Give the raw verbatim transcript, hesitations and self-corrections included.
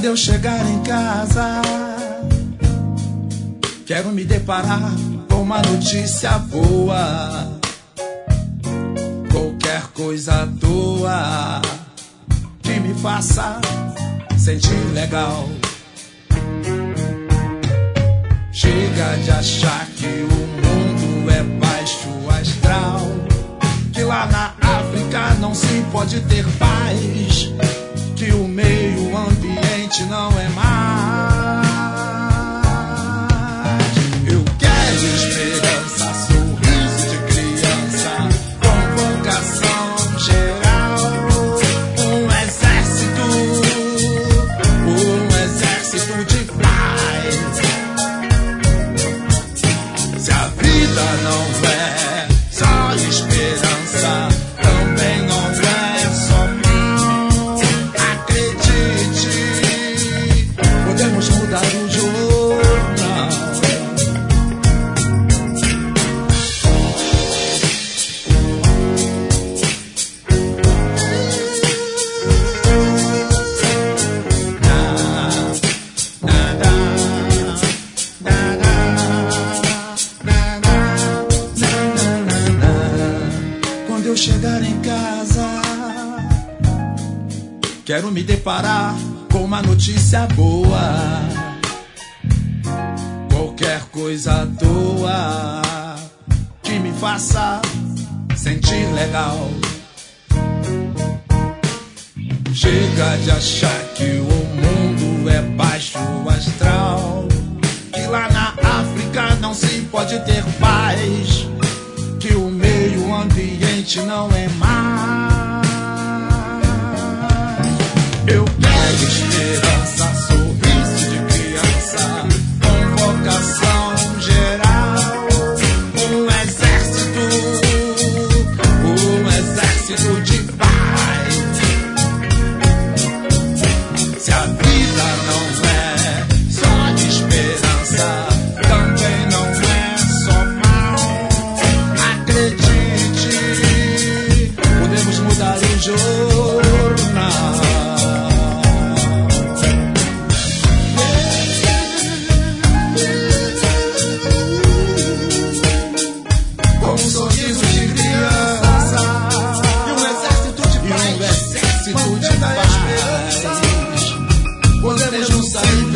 eu chegar em casa, quero me deparar com uma notícia boa. Qualquer coisa à toa que me faça sentir legal. Chega de achar que o mundo é baixo astral, que lá na África não se pode ter paz, que o meio ambiente não é mais. Eu quero esperança, sorriso de criança, convocação geral, um exército, um exército de paz. Se a vida não é só esperança, também não é só mal. Acredite, podemos mudar o jornal. Nada, nada, quando eu chegar em casa, quero me deparar com uma notícia boa. Qualquer coisa à toa que me faça sentir legal. Chega de achar que o mundo é baixo astral, que lá na África não se pode ter paz, que o meio ambiente não é mais. Eu quero esperança, sorriso de criança, convocação geral, um exército, um exército de paz. Se a vida não é só de esperança, também não é só mal. Acredite, podemos mudar o jornal. Com um sorriso de criança e um exército de paz, um exército de paz, podemos nos sair